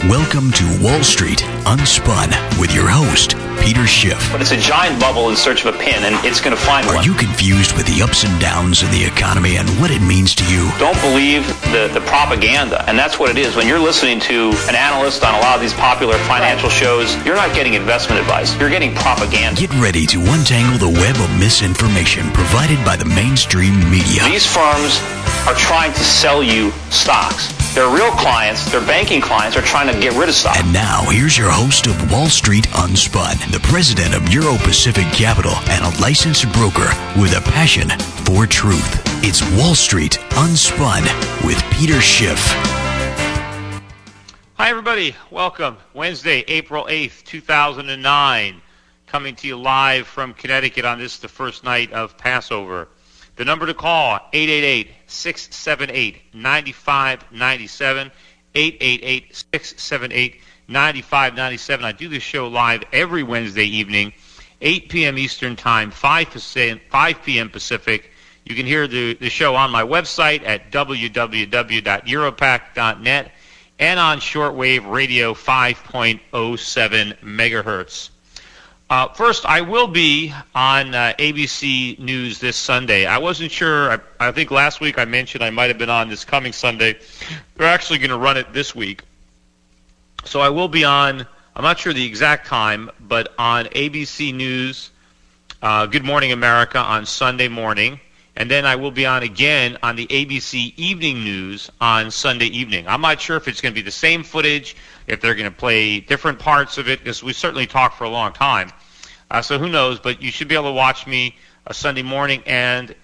Welcome to Wall Street Unspun with your host, Peter Schiff. But it's a giant bubble in search of a pin, and it's going to find one. Are you confused with the ups and downs of the economy and what it means to you? Don't believe the propaganda, and that's what it is. When you're listening to an analyst on a lot of these popular financial shows, you're not getting investment advice. You're getting propaganda. Get ready to untangle the web of misinformation provided by the mainstream media. These firms are trying to sell you stocks. Their real clients, their banking clients, are trying to get rid of stock. And now, here's your host of Wall Street Unspun, the president of Euro Pacific Capital and a licensed broker with a passion for truth. It's Wall Street Unspun with Peter Schiff. Hi, everybody. Welcome. Wednesday, April 8th, 2009. Coming to you live from Connecticut on this, the first night of Passover. The number to call, 888-678-9597, 888-678-9597. I do this show live every Wednesday evening, 8 p.m. Eastern Time, 5 p.m. Pacific. You can hear the show on my website at www.europac.net and on shortwave radio 5.07 megahertz. First, I will be on ABC News this Sunday. I wasn't sure. I think last week I mentioned I might have been on this coming Sunday. They're actually going to run it this week. So I will be on, I'm not sure the exact time, but on ABC News, Good Morning America on Sunday morning. And then I will be on again on the ABC Evening News on Sunday evening. I'm not sure if it's going to be the same footage, if they're going to play different parts of it, because we certainly talked for a long time. So who knows? But you should be able to watch me Sunday morning and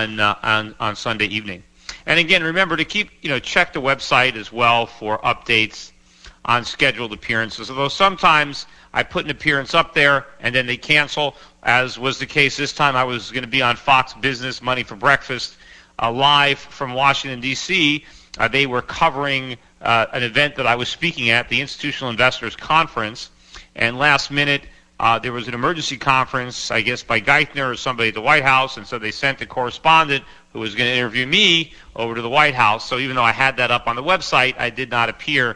on Sunday evening. And again, remember to check the website as well for updates on scheduled appearances. Although sometimes I put an appearance up there and then they cancel, as was the case this time. I was going to be on Fox Business Money for Breakfast live from Washington, D.C. They were covering an event that I was speaking at, the Institutional Investors Conference, and last minute there was an emergency conference, I guess, by Geithner or somebody at the White House, and so they sent a correspondent who was going to interview me over to the White House. So even though I had that up on the website, I did not appear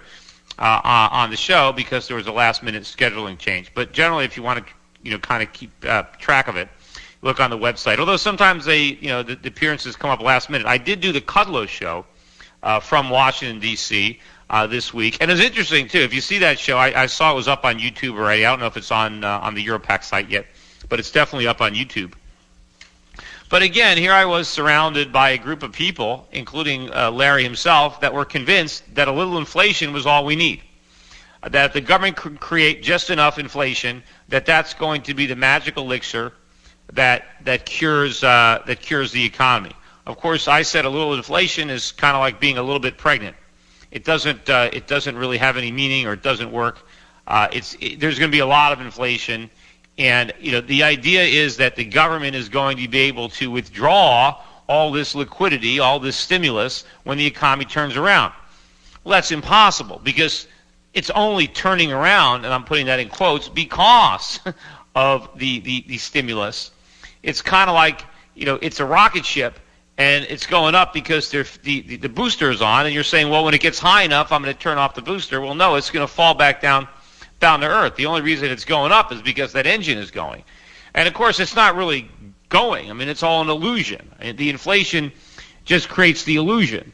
on the show because there was a last-minute scheduling change. But generally, if you want to, kind of keep track of it, look on the website. Although sometimes the appearances come up last minute. I did do the Kudlow show from Washington, D.C., this week. And it's interesting, too. If you see that show, I saw it was up on YouTube already. I don't know if it's on the Europac site yet, but it's definitely up on YouTube. But again, here I was surrounded by a group of people, including Larry himself, that were convinced that a little inflation was all we need. That the government could create just enough inflation, that's going to be the magic elixir that cures the economy. Of course, I said a little inflation is kind of like being a little bit pregnant. It doesn't really have any meaning, or it doesn't work. There's going to be a lot of inflation, and the idea is that the government is going to be able to withdraw all this liquidity, all this stimulus, when the economy turns around. Well, that's impossible because it's only turning around, and I'm putting that in quotes, because of the stimulus. It's kind of like it's a rocket ship. And it's going up because the booster is on, and you're saying, well, when it gets high enough, I'm going to turn off the booster. Well, no, it's going to fall back down to earth. The only reason it's going up is because that engine is going. And, of course, it's not really going. I mean, it's all an illusion. And the inflation just creates the illusion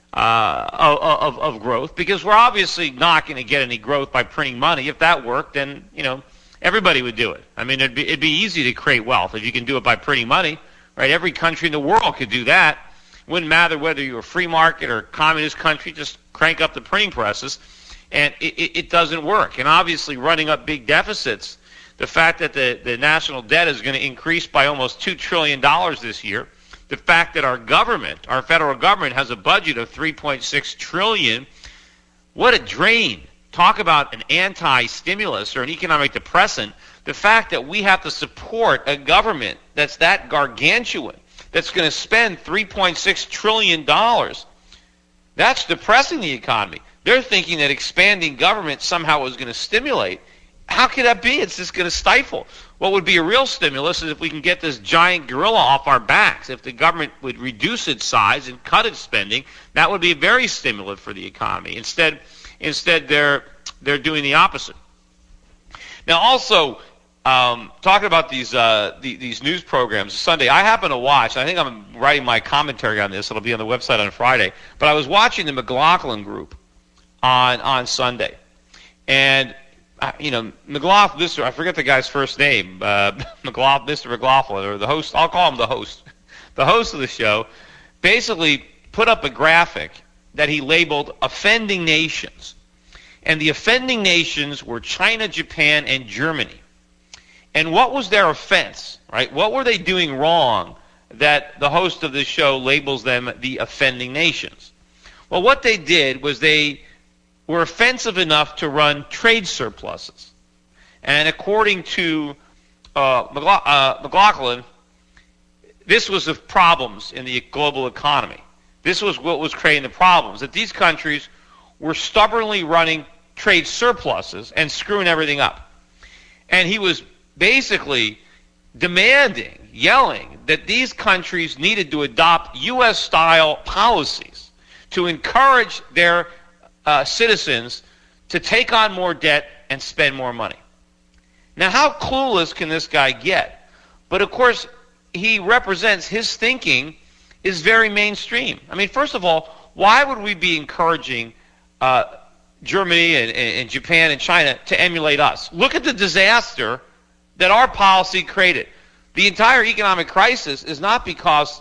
of growth, because we're obviously not going to get any growth by printing money. If that worked, then, everybody would do it. I mean, it'd be easy to create wealth if you can do it by printing money. Right, every country in the world could do that. Wouldn't matter whether you're a free market or a communist country, just crank up the printing presses, and it doesn't work. And obviously running up big deficits, the fact that the national debt is going to increase by almost $2 trillion this year, the fact that our federal government has a budget of $3.6 trillion, what a drain. Talk about an anti-stimulus or an economic depressant. The fact that we have to support a government that's that gargantuan, that's going to spend $3.6 trillion, that's depressing the economy. They're thinking that expanding government somehow is going to stimulate. How could that be? It's just going to stifle. What would be a real stimulus is if we can get this giant gorilla off our backs. If the government would reduce its size and cut its spending, that would be very stimulant for the economy. Instead they're they're doing the opposite. Now, also, talking about these news programs, Sunday, I happen to watch, I think I'm writing my commentary on this, it'll be on the website on Friday, but I was watching the McLaughlin Group on Sunday. And, McLaughlin, I forget the guy's first name, Mr. McLaughlin, or the host, I'll call him the host. The host of the show basically put up a graphic that he labeled offending nations. And the offending nations were China, Japan, and Germany. And what was their offense, right? What were they doing wrong that the host of this show labels them the offending nations? Well, what they did was they were offensive enough to run trade surpluses. And according to McLaughlin, this was the problems in the global economy. This was what was creating the problems, that these countries were stubbornly running trade surpluses and screwing everything up. And he was basically demanding, yelling, that these countries needed to adopt U.S.-style policies to encourage their citizens to take on more debt and spend more money. Now, how clueless can this guy get? But, of course, he represents, his thinking is very mainstream. I mean, first of all, why would we be encouraging Germany and Japan and China to emulate us? Look at the disaster that our policy created. The entire economic crisis is not because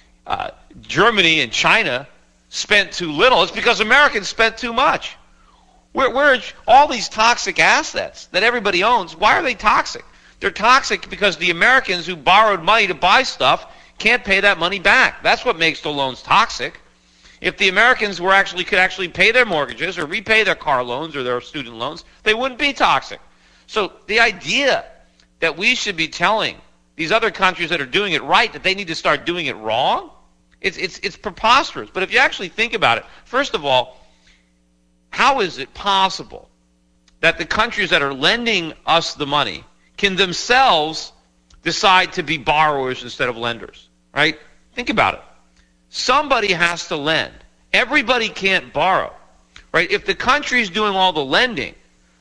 Germany and China spent too little. It's because Americans spent too much. We're all these toxic assets that everybody owns, why are they toxic? They're toxic because the Americans who borrowed money to buy stuff can't pay that money back. That's what makes the loans toxic. If the Americans could actually pay their mortgages or repay their car loans or their student loans, they wouldn't be toxic. So the idea that we should be telling these other countries that are doing it right that they need to start doing it wrong, it's preposterous. But if you actually think about it, first of all, how is it possible that the countries that are lending us the money can themselves decide to be borrowers instead of lenders, right? Think about it. Somebody has to lend. Everybody can't borrow, right? If the countries doing all the lending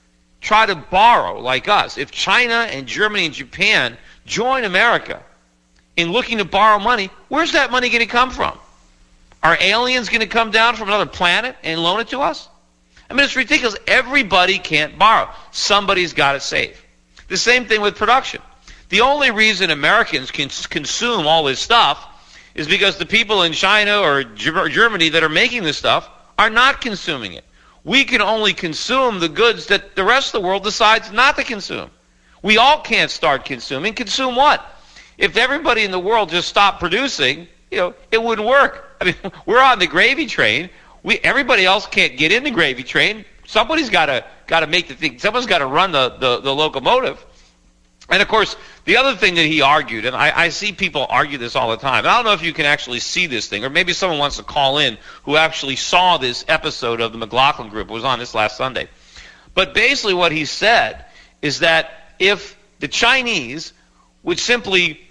try to borrow like us, if China and Germany and Japan join America in looking to borrow money, where's that money going to come from? Are aliens going to come down from another planet and loan it to us? I mean, it's ridiculous. Everybody can't borrow. Somebody's got to save. The same thing with production. The only reason Americans can consume all this stuff is because the people in China or Germany that are making this stuff are not consuming it. We can only consume the goods that the rest of the world decides not to consume. We all can't start consuming. Consume what? If everybody in the world just stopped producing, it wouldn't work. I mean, we're on the gravy train. Everybody else can't get in the gravy train. Somebody's got to make the thing. Someone's got to run the locomotive. And, of course, the other thing that he argued, and I see people argue this all the time. I don't know if you can actually see this thing, or maybe someone wants to call in who actually saw this episode of the McLaughlin Group. It was on this last Sunday. But basically what he said is that if the Chinese would simply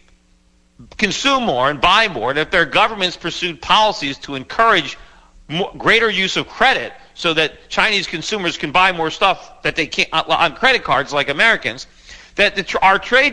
consume more and buy more, and if their governments pursued policies to encourage greater use of credit so that Chinese consumers can buy more stuff that they can't on credit cards like Americans, that our trade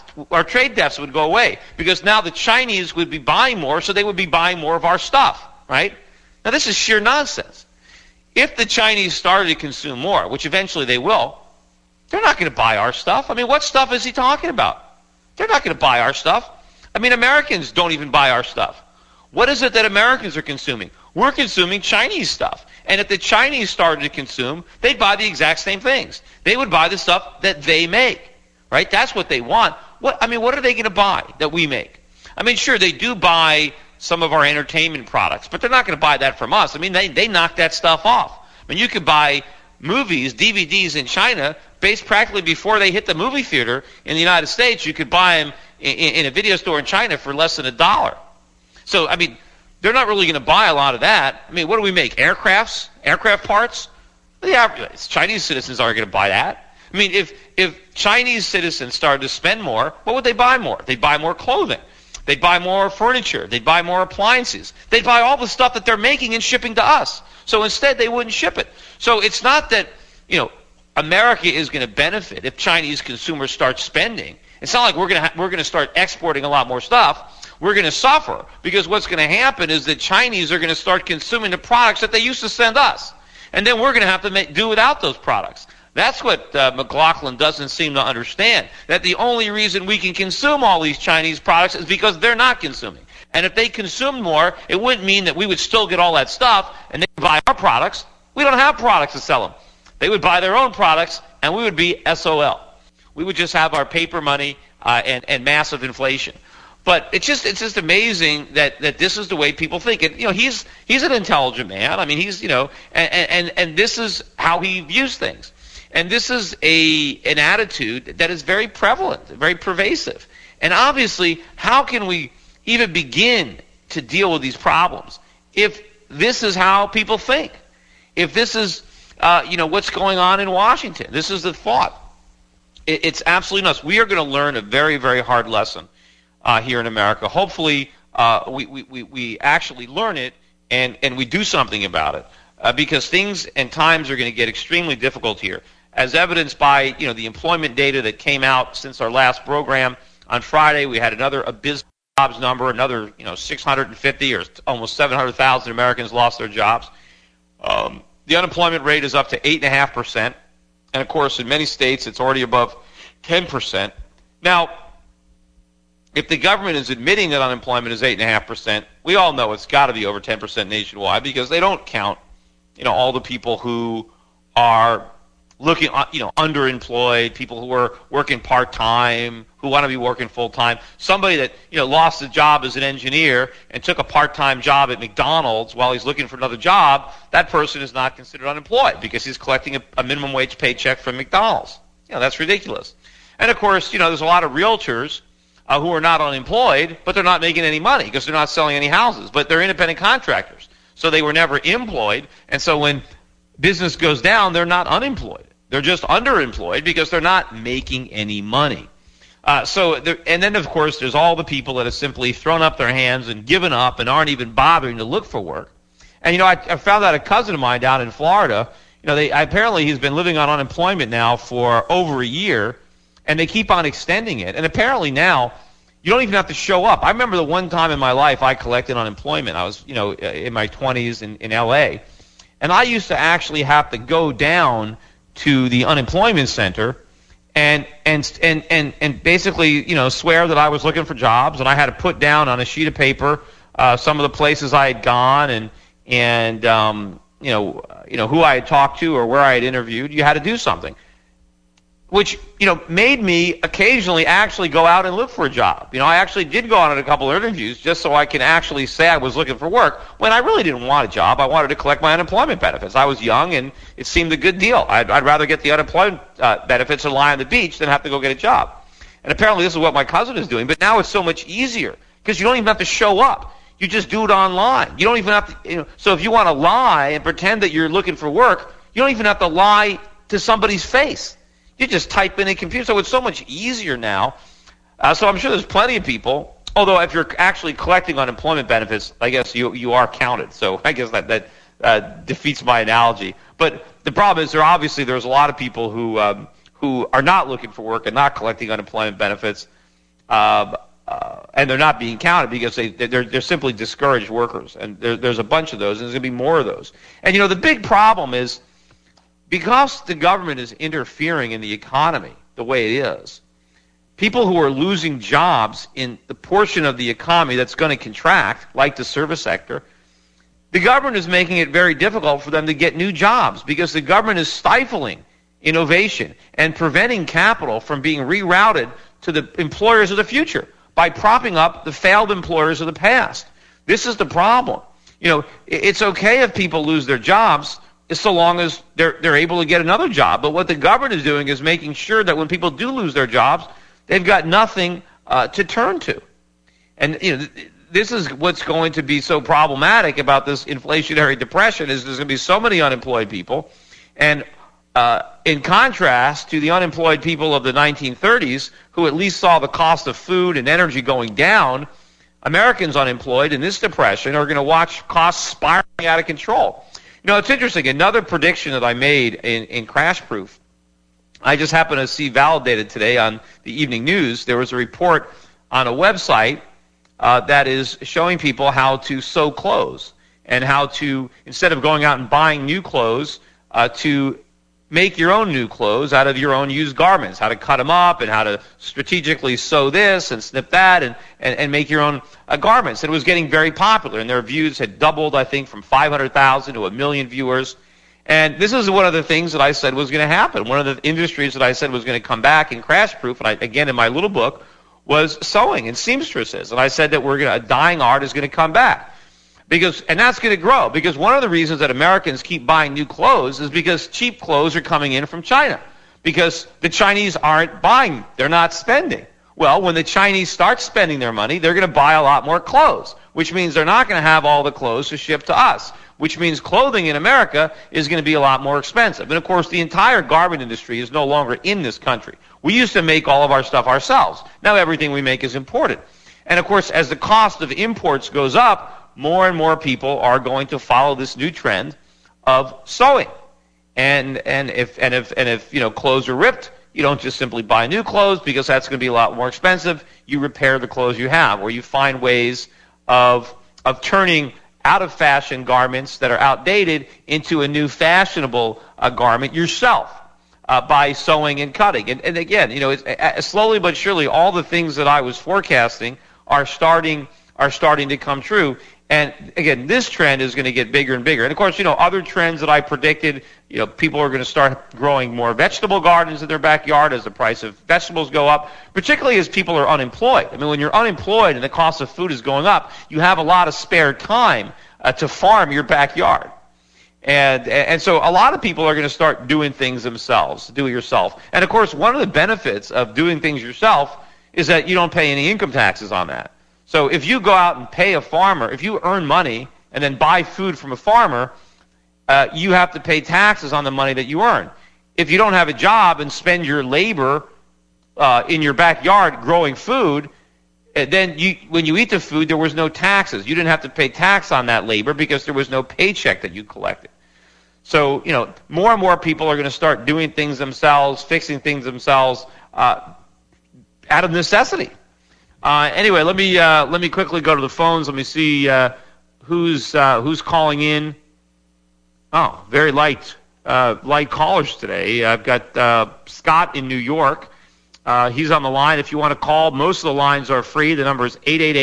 deficit would go away, because now the Chinese would be buying more, so they would be buying more of our stuff, right? Now, this is sheer nonsense. If the Chinese started to consume more, which eventually they will, they're not going to buy our stuff. I mean, what stuff is he talking about? They're not going to buy our stuff. I mean, Americans don't even buy our stuff. What is it that Americans are consuming? We're consuming Chinese stuff. And if the Chinese started to consume, they'd buy the exact same things. They would buy the stuff that they make. Right? That's what they want. What are they going to buy that we make? I mean, sure, they do buy some of our entertainment products, but they're not going to buy that from us. I mean, they knock that stuff off. I mean, you could buy movies, DVDs in China, based practically before they hit the movie theater in the United States. You could buy them in a video store in China for less than $1. So, I mean, they're not really going to buy a lot of that. I mean, what do we make? Aircraft parts? Yeah, Chinese citizens aren't going to buy that. I mean, if Chinese citizens started to spend more, what would they buy more? They'd buy more clothing. They'd buy more furniture. They'd buy more appliances. They'd buy all the stuff that they're making and shipping to us. So instead, they wouldn't ship it. So it's not that, America is going to benefit if Chinese consumers start spending. It's not like we're going to start exporting a lot more stuff. We're going to suffer because what's going to happen is that Chinese are going to start consuming the products that they used to send us. And then we're going to have to do without those products. That's what McLaughlin doesn't seem to understand, that the only reason we can consume all these Chinese products is because they're not consuming. And if they consumed more, it wouldn't mean that we would still get all that stuff and they would buy our products. We don't have products to sell them. They would buy their own products, and we would be SOL. We would just have our paper money and massive inflation. But it's just amazing that this is the way people think. And he's an intelligent man. I mean, he's and this is how he views things. And this is an attitude that is very prevalent, very pervasive. And obviously, how can we even begin to deal with these problems if this is how people think? If this is what's going on in Washington, this is the thought. It's absolutely nuts. We are going to learn a very, very hard lesson here in America. Hopefully, we actually learn it and we do something about it because things and times are going to get extremely difficult here, as evidenced by the employment data that came out since our last program on Friday. We had another abysmal jobs number, another 650 or almost 700,000 Americans lost their jobs. The unemployment rate is up to 8.5%, and of course, in many states, it's already above 10%. Now, if the government is admitting that unemployment is 8.5%, we all know it's got to be over 10% nationwide because they don't count, all the people who are looking, underemployed, people who are working part-time, who want to be working full-time. Somebody that, lost a job as an engineer and took a part-time job at McDonald's while he's looking for another job, that person is not considered unemployed because he's collecting a minimum wage paycheck from McDonald's. That's ridiculous. And, of course, there's a lot of realtors who are not unemployed, but they're not making any money because they're not selling any houses. But they're independent contractors, so they were never employed. And so when business goes down, they're not unemployed. They're just underemployed because they're not making any money. And then, of course, there's all the people that have simply thrown up their hands and given up and aren't even bothering to look for work. And, I found out a cousin of mine down in Florida, apparently he's been living on unemployment now for over a year, and they keep on extending it. And apparently now, you don't even have to show up. I remember the one time in my life I collected unemployment. I was, in my 20s in L.A., and I used to actually have to go down to the unemployment center and basically, swear that I was looking for jobs, and I had to put down on a sheet of paper some of the places I had gone and who I had talked to or where I had interviewed. You had to do something, which made me occasionally actually go out and look for a job. I actually did go on a couple of interviews just so I can actually say I was looking for work when I really didn't want a job. I wanted to collect my unemployment benefits. I was young and it seemed a good deal. I'd rather get the unemployment benefits and lie on the beach than have to go get a job. And apparently this is what my cousin is doing. But now it's so much easier because you don't even have to show up. You just do it online. You don't even have to. So if you want to lie and pretend that you're looking for work, you don't even have to lie to somebody's face. You just type in a computer. So it's so much easier now. So I'm sure there's plenty of people, although if you're actually collecting unemployment benefits, I guess you are counted. So I guess that defeats my analogy. But the problem is there's a lot of people who are not looking for work and not collecting unemployment benefits, and they're not being counted because they're simply discouraged workers. And there's a bunch of those, and there's going to be more of those. And the big problem is, because the government is interfering in the economy the way it is, people who are losing jobs in the portion of the economy that's going to contract, like the service sector, the government is making it very difficult for them to get new jobs because the government is stifling innovation and preventing capital from being rerouted to the employers of the future by propping up the failed employers of the past. This is the problem. It's okay if people lose their jobs, so long as they're able to get another job. But what the government is doing is making sure that when people do lose their jobs, they've got nothing to turn to. And this is what's going to be so problematic about this inflationary depression is there's going to be so many unemployed people. And in contrast to the unemployed people of the 1930s, who at least saw the cost of food and energy going down, Americans unemployed in this depression are going to watch costs spiraling out of control. It's interesting. Another prediction that I made in Crash Proof I just happened to see validated today on the evening news. There was a report on a website that is showing people how to sew clothes and how to, instead of going out and buying new clothes, to make your own new clothes out of your own used garments, how to cut them up and how to strategically sew this and snip that and make your own garments. And it was getting very popular, and their views had doubled, I think, from 500,000 to 1 million viewers. And this is one of the things that I said was going to happen. One of the industries that I said was going to come back and crash-proof, and again, in my little book, was sewing and seamstresses. And I said that a dying art is going to come back. And that's going to grow, because one of the reasons that Americans keep buying new clothes is because cheap clothes are coming in from China, because the Chinese aren't buying, they're not spending. Well, when the Chinese start spending their money, they're going to buy a lot more clothes, which means they're not going to have all the clothes to ship to us, which means clothing in America is going to be a lot more expensive. And of course, the entire garment industry is no longer in this country. We used to make all of our stuff ourselves. Now everything we make is imported. And of course, as the cost of imports goes up, more and more people are going to follow this new trend of sewing. And if clothes are ripped, you don't just simply buy new clothes, because that's going to be a lot more expensive. You repair the clothes you have, or you find ways of turning out of fashion garments that are outdated into a new fashionable garment yourself by sewing and cutting. And again, it's slowly but surely, all the things that I was forecasting are starting to come true. And again, this trend is going to get bigger and bigger. And of course, other trends that I predicted, people are going to start growing more vegetable gardens in their backyard as the price of vegetables go up, particularly as people are unemployed. I mean, when you're unemployed and the cost of food is going up, you have a lot of spare time to farm your backyard. And so a lot of people are going to start doing things themselves, do it yourself. And of course, one of the benefits of doing things yourself is that you don't pay any income taxes on that. So if you go out and pay a farmer, if you earn money and then buy food from a farmer, you have to pay taxes on the money that you earn. If you don't have a job and spend your labor in your backyard growing food, then when you eat the food, there was no taxes. You didn't have to pay tax on that labor because there was no paycheck that you collected. So, more and more people are going to start doing things themselves, fixing things themselves out of necessity. Anyway, let me quickly go to the phones. Let me see who's calling in. Oh, very light callers today. I've got Scott in New York. He's on the line. If you want to call, most of the lines are free. The number is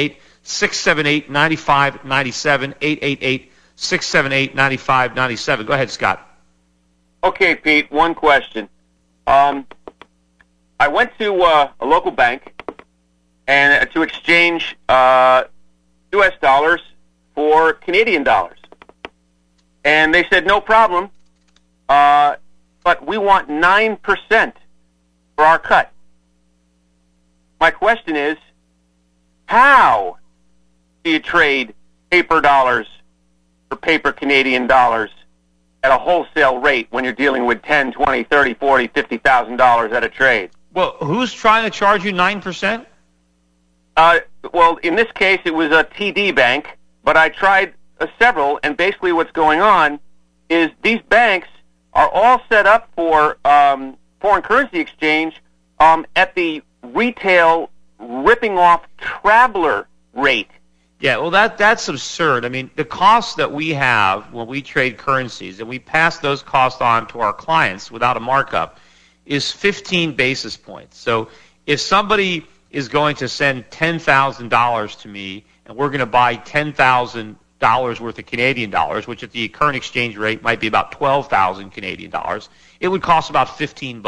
888-678-9597. 888-678-9597. Go ahead, Scott. Okay, Pete. One question. I went to a local bank and to exchange U.S. dollars for Canadian dollars. And they said, no problem, but we want 9% for our cut. My question is, how do you trade paper dollars for paper Canadian dollars at a wholesale rate when you're dealing with $10, $20, $30, $40, $50,000 at a trade? Well, who's trying to charge you 9%? Well, in this case, it was a TD bank, but I tried several, and basically what's going on is these banks are all set up for foreign currency exchange at the retail ripping off traveler rate. Yeah, well, that's absurd. I mean, the costs that we have when we trade currencies, and we pass those costs on to our clients without a markup, is 15 basis points. So if somebody is going to send $10,000 to me, and we're going to buy $10,000 worth of Canadian dollars, which at the current exchange rate might be about 12,000 Canadian dollars, it would cost about $15.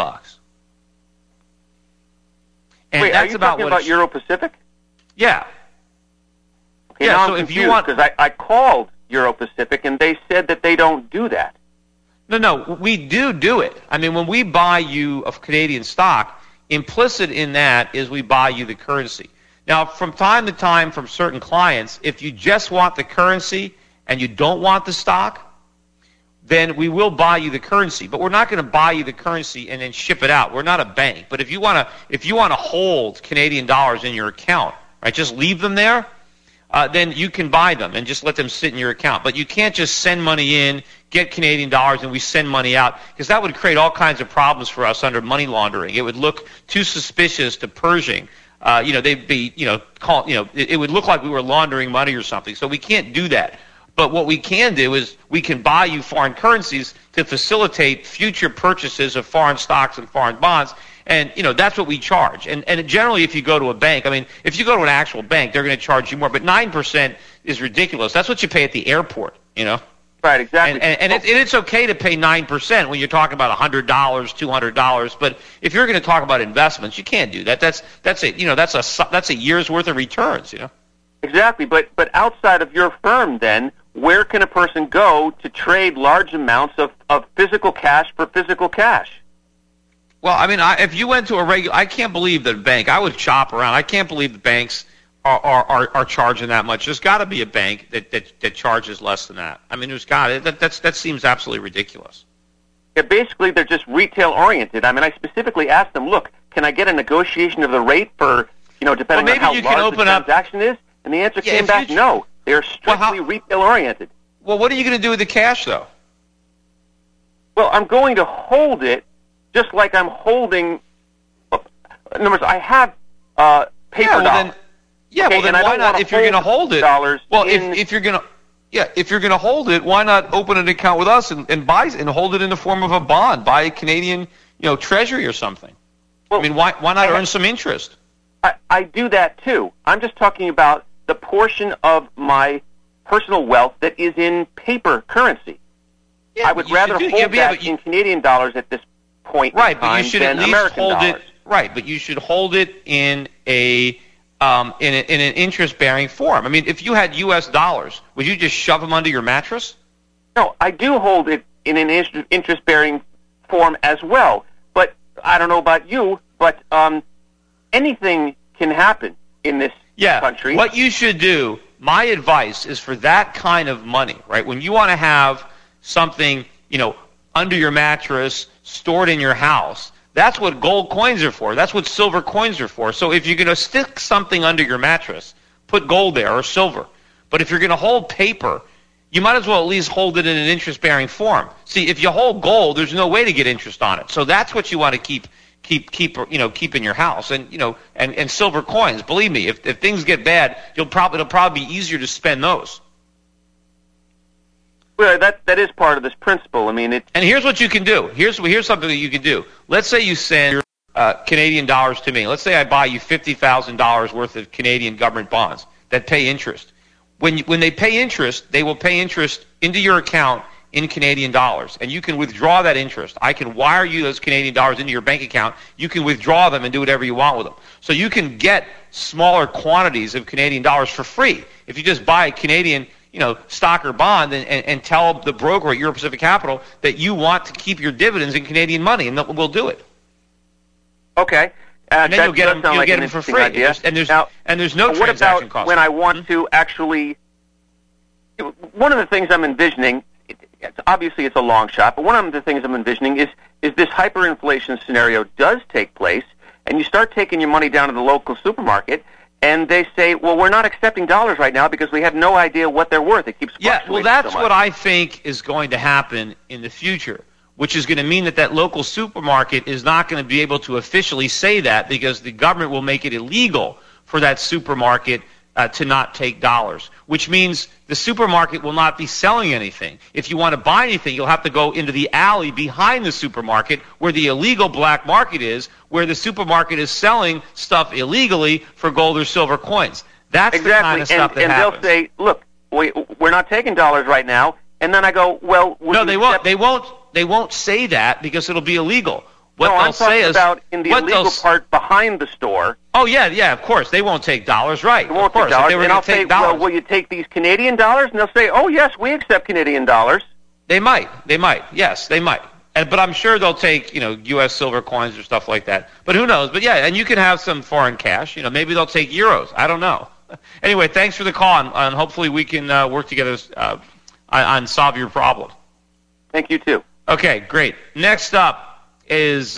And wait, that's are you about talking about Euro Pacific? Yeah. Okay, yeah, so if you want, because I called Euro Pacific and they said that they don't do that. No, we do it. I mean, when we buy you a Canadian stock, implicit in that is we buy you the currency. Now, from time to time, from certain clients, if you just want the currency and you don't want the stock, then we will buy you the currency. But we're not going to buy you the currency and then ship it out. We're not a bank. But if you want to hold Canadian dollars in your account, right, just leave them there, then you can buy them and just let them sit in your account. But you can't just send money in, get Canadian dollars, and we send money out, because that would create all kinds of problems for us under money laundering. It would look too suspicious to Pershing. They'd be, it would look like we were laundering money or something. So we can't do that. But what we can do is we can buy you foreign currencies to facilitate future purchases of foreign stocks and foreign bonds. And, that's what we charge. And generally, if you go to a bank, if you go to an actual bank, they're going to charge you more. But 9% is ridiculous. That's what you pay at the airport, Right, exactly. And it's okay to pay 9% when you're talking about $100, $200. But if you're going to talk about investments, you can't do that. That's a year's worth of returns, Exactly. But outside of your firm, then, where can a person go to trade large amounts of physical cash for physical cash? Well, if you went to I can't believe that a bank. I would shop around. I can't believe the banks are charging that much. There's got to be a bank that charges less than that. There's got to. That seems absolutely ridiculous. Yeah, basically, they're just retail oriented. I specifically asked them, look, can I get a negotiation of the rate for, depending on how large the transaction is? And the answer came back, no. They're strictly retail oriented. Well, what are you going to do with the cash, though? Well, I'm going to hold it just like I'm holding. In other words, I have paper dollars. Then why not? If you're going to hold it, if you're going to hold it, why not open an account with us and buy and hold it in the form of a bond, buy a Canadian, Treasury or something? Well, why not earn some interest? I do that too. I'm just talking about the portion of my personal wealth that is in paper currency. Yeah, I would rather hold that in Canadian dollars at this point in time but you should than at least American hold dollars. it. Right, but you should hold it in an interest-bearing form. If you had U.S. dollars, would you just shove them under your mattress? No, I do hold it in an interest-bearing form as well. But I don't know about you, but anything can happen in this country. What you should do, my advice, is for that kind of money, right? When you want to have something, under your mattress, stored in your house, that's what gold coins are for. That's what silver coins are for. So if you're going to stick something under your mattress, put gold there or silver. But if you're going to hold paper, you might as well at least hold it in an interest-bearing form. See, if you hold gold, there's no way to get interest on it. So that's what you want to keep in your house, and silver coins. Believe me, if things get bad, it'll probably be easier to spend those. Well, that is part of this principle. And here's what you can do. Here's something that you can do. Let's say you send Canadian dollars to me. Let's say I buy you $50,000 worth of Canadian government bonds that pay interest. When they pay interest, they will pay interest into your account in Canadian dollars, and you can withdraw that interest. I can wire you those Canadian dollars into your bank account. You can withdraw them and do whatever you want with them. So you can get smaller quantities of Canadian dollars for free if you just buy a Canadian stock or bond and tell the broker at Euro Pacific Capital that you want to keep your dividends in Canadian money, and we'll do it. Okay. And then you'll get them for free. Idea. And there's no transaction cost. When I want to actually, one of the things I'm envisioning, obviously it's a long shot, but one of the things I'm envisioning is this hyperinflation scenario does take place, and you start taking your money down to the local supermarket, and they say, well, we're not accepting dollars right now because we have no idea what they're worth. It keeps fluctuating. Yeah, well, that's what I think is going to happen in the future, which is going to mean that local supermarket is not going to be able to officially say that because the government will make it illegal for that supermarket to not take dollars, which means the supermarket will not be selling anything. If you want to buy anything, you'll have to go into the alley behind the supermarket where the illegal black market is, where the supermarket is selling stuff illegally for gold or silver coins. That's exactly. The kind of stuff that happens. And they'll say, look, we're not taking dollars right now. And then I go, well, no, they won't. They won't say that because it'll be illegal. What I'm talking about in the illegal part behind the store. Oh, yeah, of course. They won't take dollars, right. They won't take dollars. And I'll say, well, will you take these Canadian dollars? And they'll say, oh, yes, we accept Canadian dollars. They might. Yes, they might. But I'm sure they'll take, U.S. silver coins or stuff like that. But who knows? But, yeah, and you can have some foreign cash. Maybe they'll take euros. I don't know. Anyway, thanks for the call, and hopefully we can work together on solve your problem. Thank you, too. Okay, great. Next up is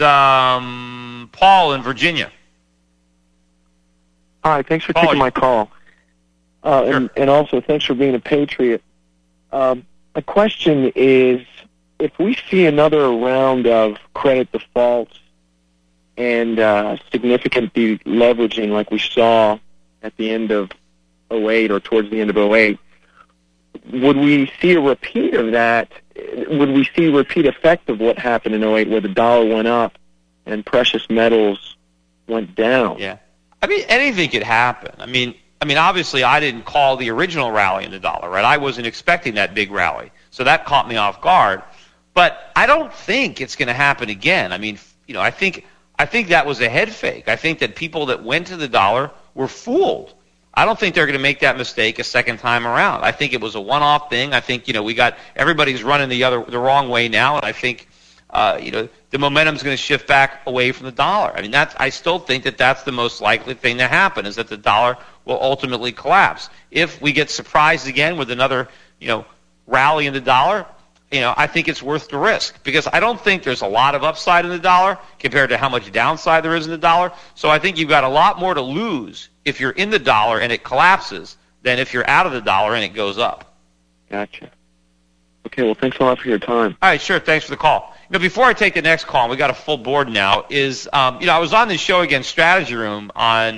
Paul in Virginia. Hi, thanks for taking my call. Sure. And also, thanks for being a patriot. My question is, if we see another round of credit defaults and significant deleveraging like we saw at the end of 2008 or towards the end of 2008, would we see a repeat of that? Would we see a repeat effect of what happened in 2008 where the dollar went up and precious metals went down? Yeah. I mean, anything could happen. I mean, obviously, I didn't call the original rally in the dollar, right? I wasn't expecting that big rally, so that caught me off guard. But I don't think it's going to happen again. I mean, I think that was a head fake. I think that people that went to the dollar were fooled. I don't think they're going to make that mistake a second time around. I think it was a one-off thing. I think we got everybody's running the wrong way now, and I think the momentum's going to shift back away from the dollar. I mean, I still think that that's the most likely thing to happen, is that the dollar will ultimately collapse. If we get surprised again with another rally in the dollar, I think it's worth the risk, because I don't think there's a lot of upside in the dollar compared to how much downside there is in the dollar. So I think you've got a lot more to lose if you're in the dollar and it collapses than if you're out of the dollar and it goes up. Gotcha. Okay, well, thanks a lot for your time. All right, sure. Thanks for the call. Before I take the next call, and we got a full board now, I was on this show again, Strategy Room, on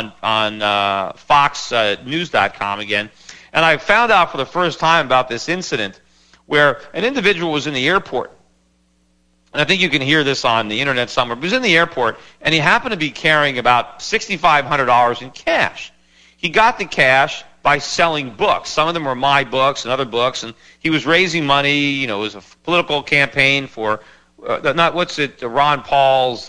FoxNews.com again, and I found out for the first time about this incident where an individual was in the airport. And I think you can hear this on the internet somewhere. But he was in the airport, and he happened to be carrying about $6,500 in cash. He got the cash by selling books. Some of them were my books and other books, and he was raising money. It was a political campaign for Ron Paul's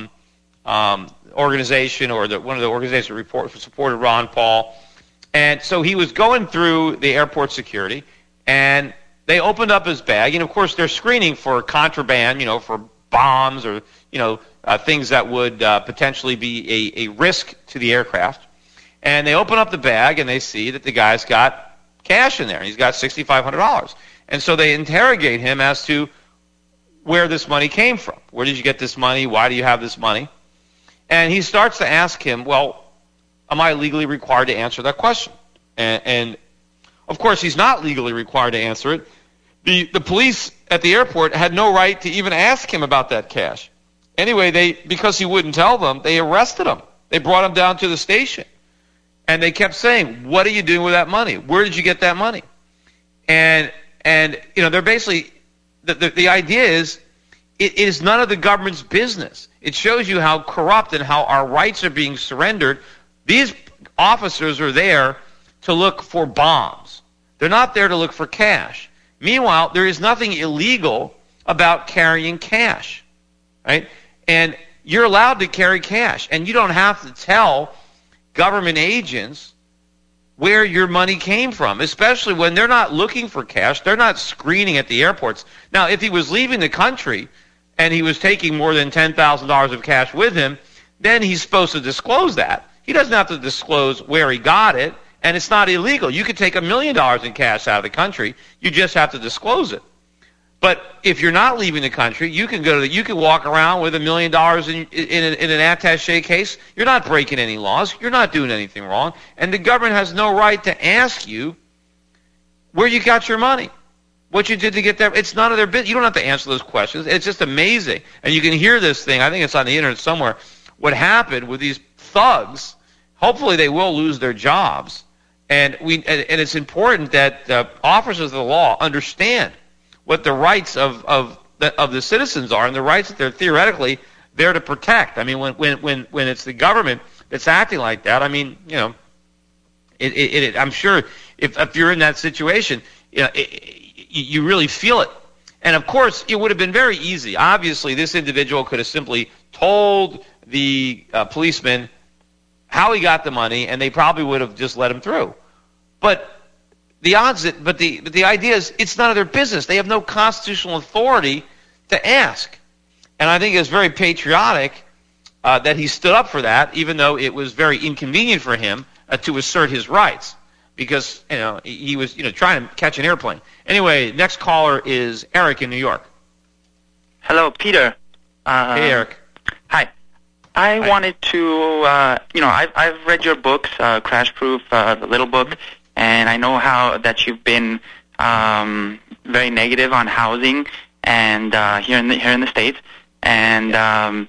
organization, or one of the organizations that supported Ron Paul. And so he was going through the airport security, and they opened up his bag, and of course they're screening for contraband, for bombs or things that would potentially be a risk to the aircraft. And they open up the bag and they see that the guy's got cash in there, and he's got $6,500. And so they interrogate him as to where this money came from. Where did you get this money? Why do you have this money? And he starts to ask him, well, am I legally required to answer that question? And of course, he's not legally required to answer it. The police at the airport had no right to even ask him about that cash. Anyway, because he wouldn't tell them, they arrested him. They brought him down to the station. And they kept saying, what are you doing with that money? Where did you get that money? And they're basically, the idea is, it is none of the government's business. It shows you how corrupt and how our rights are being surrendered. These officers are there to look for bombs. They're not there to look for cash. Meanwhile, there is nothing illegal about carrying cash, right? And you're allowed to carry cash, and you don't have to tell government agents where your money came from, especially when they're not looking for cash. They're not screening at the airports. Now, if he was leaving the country and he was taking more than $10,000 of cash with him, then he's supposed to disclose that. He doesn't have to disclose where he got it, and it's not illegal. You could take $1 million in cash out of the country. You just have to disclose it. But if you're not leaving the country, you can walk around with $1 million in an attaché case. You're not breaking any laws. You're not doing anything wrong. And the government has no right to ask you where you got your money, what you did to get that. It's none of their business. You don't have to answer those questions. It's just amazing. And you can hear this thing. I think it's on the internet somewhere. What happened with these thugs? Hopefully they will lose their jobs. And it's important that officers of the law understand what the rights of the citizens are, and the rights that they're theoretically there to protect. I mean, when it's the government that's acting like that, I mean, I'm sure if you're in that situation, you really feel it. And of course, it would have been very easy. Obviously, this individual could have simply told the policeman how he got the money, and they probably would have just let him through. But the idea is, it's none of their business. They have no constitutional authority to ask. And I think it's very patriotic that he stood up for that, even though it was very inconvenient for him to assert his rights, because he was trying to catch an airplane. Anyway, next caller is Eric in New York. Hello, Peter. Hey, Eric. Hi. I wanted to, I've read your books, Crash Proof, the little book, and I know that you've been very negative on housing and here in the States, and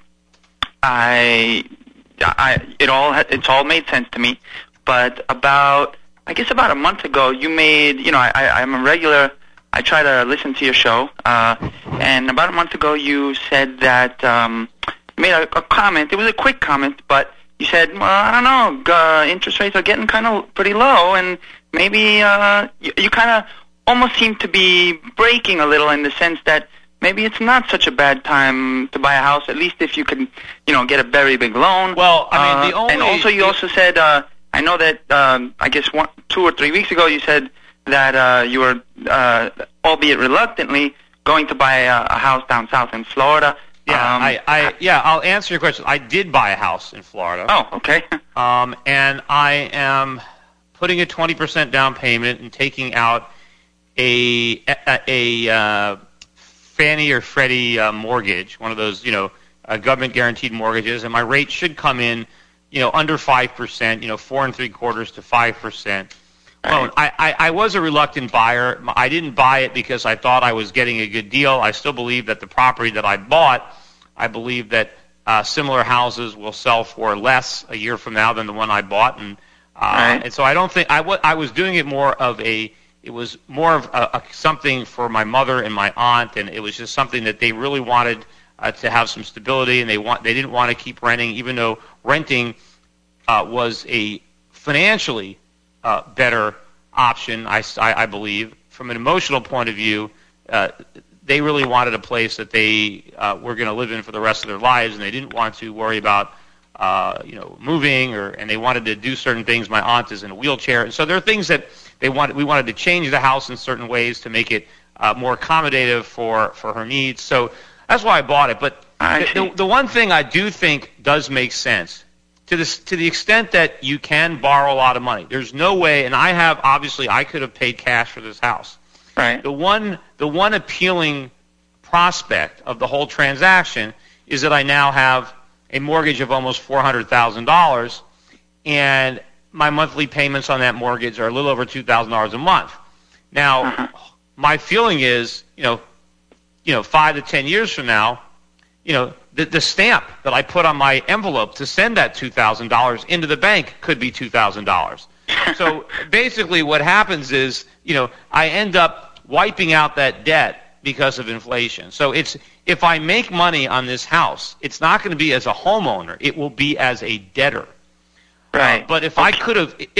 it's all made sense to me. But about a month ago, you made, I'm a regular. I try to listen to your show, and about a month ago, you said that you made a comment. It was a quick comment, but you said, well, I don't know, interest rates are getting kind of pretty low, and maybe you kind of almost seem to be breaking a little in the sense that maybe it's not such a bad time to buy a house, at least if you can, get a very big loan. Well, I mean, and also you also said, I know that I guess 2 or 3 weeks ago you said that you were, albeit reluctantly, going to buy a house down south in Florida. Yeah, I'll answer your question. I did buy a house in Florida. Oh, okay. And I am putting a 20% down payment and taking out a Fannie or Freddie mortgage, one of those, government guaranteed mortgages, and my rate should come in, under 5%, 4.75% to 5%. Loan. I was a reluctant buyer. I didn't buy it because I thought I was getting a good deal. I still believe that the property that I bought, I believe that similar houses will sell for less a year from now than the one I bought, and so I don't think I was doing it more of a. It was more of something for my mother and my aunt, and it was just something that they really wanted to have some stability, and they didn't want to keep renting, even though renting was a financially better option, I believe. From an emotional point of view, they really wanted a place that they were going to live in for the rest of their lives, and they didn't want to worry about moving, and they wanted to do certain things. My aunt is in a wheelchair, and so there are things that we wanted to change the house in certain ways to make it more accommodative for her needs. So that's why I bought it. But the one thing I do think does make sense, to the extent that you can borrow a lot of money. There's no way, and I could have paid cash for this house. Right. The one appealing prospect of the whole transaction is that I now have a mortgage of almost $400,000, and my monthly payments on that mortgage are a little over $2,000 a month. Now, my feeling is, 5 to 10 years from now, the stamp that I put on my envelope to send that $2,000 into the bank could be $2,000. So basically what happens is, I end up wiping out that debt because of inflation. So if I make money on this house, it's not going to be as a homeowner. It will be as a debtor. Right. But if I could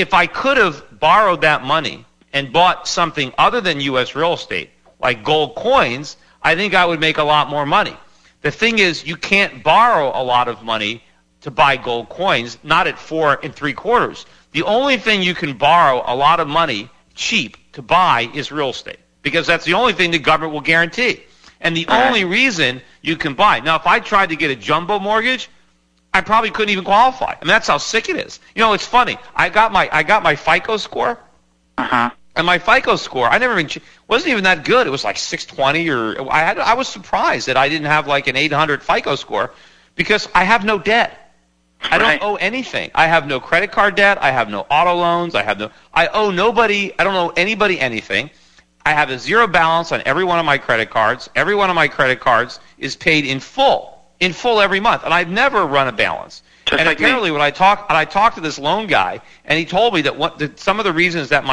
have borrowed that money and bought something other than U.S. real estate, like gold coins, I think I would make a lot more money. The thing is, you can't borrow a lot of money to buy gold coins, not at 4 3/4. The only thing you can borrow a lot of money cheap to buy is real estate, because that's the only thing the government will guarantee. And the only reason you can buy. Now, if I tried to get a jumbo mortgage, I probably couldn't even qualify. I mean, that's how sick it is. It's funny. I got my FICO score. And my FICO score, wasn't even that good. It was like 620, or I was surprised that I didn't have like an 800 FICO score, because I have no debt. I don't owe anything. I have no credit card debt. I have no auto loans. I owe nobody. I don't owe anybody anything. I have a zero balance on every one of my credit cards. Every one of my credit cards is paid in full every month, and I've never run a balance. And apparently, when I talked to this loan guy, and he told me that some of the reasons that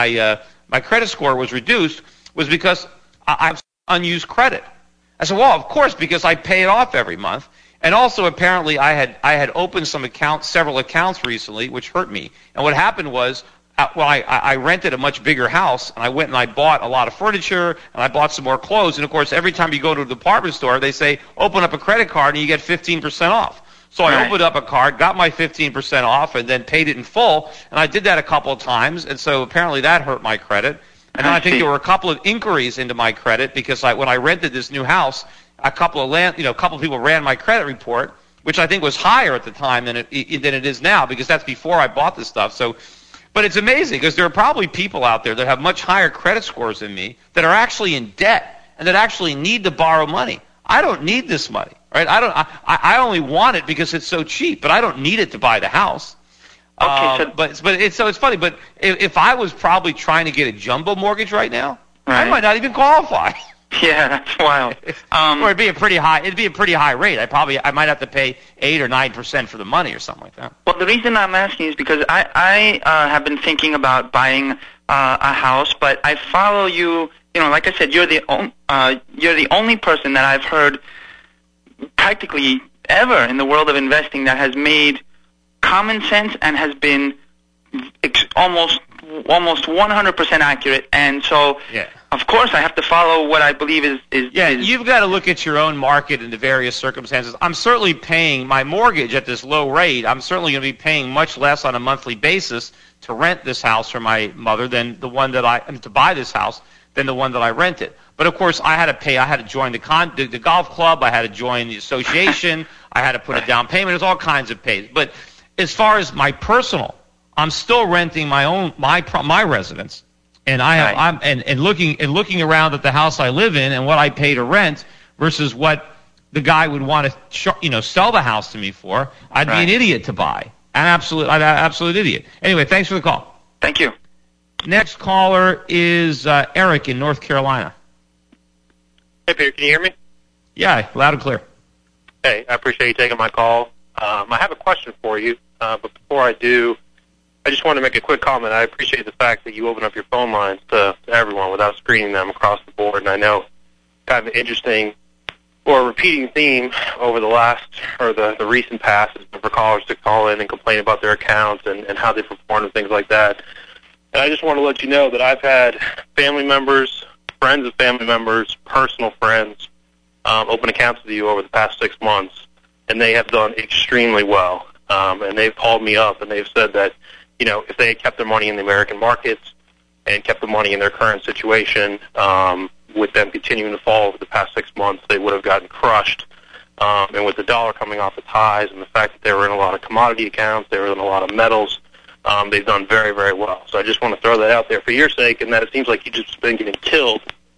my credit score was reduced was because I have unused credit. I said, well, of course, because I pay it off every month. And also, apparently, I had opened several accounts recently, which hurt me. And what happened was, I rented a much bigger house, and I went and I bought a lot of furniture, and I bought some more clothes. And of course, every time you go to a department store, they say, open up a credit card and you get 15% off. So I opened up a card, got my 15% off, and then paid it in full. And I did that a couple of times, and so apparently that hurt my credit. And then I think there were a couple of inquiries into my credit, because when I rented this new house, a couple of people ran my credit report, which I think was higher at the time than it is now, because that's before I bought this stuff. So, but it's amazing, because there are probably people out there that have much higher credit scores than me that are actually in debt and that actually need to borrow money. I don't need this money, right? I only want it because it's so cheap, but I don't need it to buy the house. Okay, but it's funny. But if I was probably trying to get a jumbo mortgage right now, right. I might not even qualify. Yeah, that's wild. Or it'd be a pretty high rate. I might have to pay 8 or 9% for the money or something like that. Well, the reason I'm asking is because I have been thinking about buying a house, but I follow you. You know, like I said, you're the only person that I've heard practically ever in the world of investing that has made common sense and has been almost 100% accurate. And so, of course, I have to follow what I believe is. You've got to look at your own market and the various circumstances. I'm certainly paying my mortgage at this low rate. I'm certainly going to be paying much less on a monthly basis to rent this house for my mother than the one that to buy this house than the one that I rented. But of course, I had to pay. I had to join the golf club. I had to join the association. I had to put a down payment. There's all kinds of pays. But as far as my personal, I'm still renting my residence, and I'm looking around at the house I live in and what I pay to rent versus what the guy would want to sell the house to me for. I'd be an idiot to buy. An absolute idiot. Anyway, thanks for the call. Thank you. Next caller is Eric in North Carolina. Hey, Peter, can you hear me? Yeah, loud and clear. Hey, I appreciate you taking my call. I have a question for you, but before I do, I just want to make a quick comment. I appreciate the fact that you open up your phone lines to everyone without screening them across the board, and I know kind of an interesting or repeating theme over the recent past is for callers to call in and complain about their accounts and how they perform and things like that. And I just want to let you know that I've had family members, friends of family members, personal friends, open accounts with you over the past 6 months, and they have done extremely well. And they've called me up and they've said that, if they had kept their money in the American markets and kept the money in their current situation, with them continuing to fall over the past 6 months, they would have gotten crushed. And with the dollar coming off its highs and the fact that they were in a lot of commodity accounts, they were in a lot of metals, they've done very, very well. So I just want to throw that out there for your sake, and that it seems like you've just been getting killed